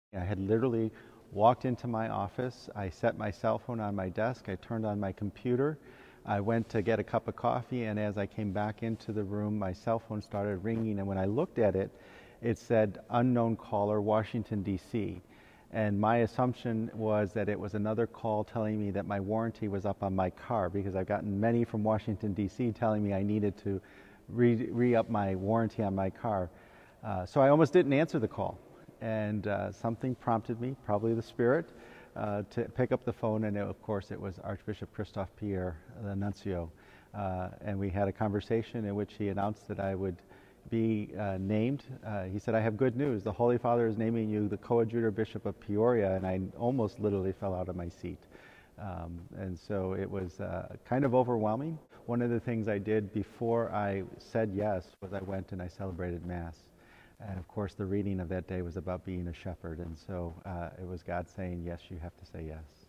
I had literally walked into my office. I set my cell phone on my desk. I turned on my computer. I went to get a cup of coffee, and as I came back into the room, my cell phone started ringing. And when I looked at it, it said unknown caller, Washington, D.C. And my assumption was that it was another call telling me that my warranty was up on my car, because I've gotten many from Washington, D.C. telling me I needed to re-up my warranty on my car. So I almost didn't answer the call. And something prompted me, probably the Spirit, to pick up the phone, and of course it was Archbishop Christophe Pierre, the nuncio. And we had a conversation in which he announced that I would be named. He said, "I have good news. The Holy Father is naming you the Coadjutor Bishop of Peoria," and I almost literally fell out of my seat. And so it was kind of overwhelming. One of the things I did before I said yes was I went and I celebrated Mass. And of course, the reading of that day was about being a shepherd. And so it was God saying, yes, you have to say yes.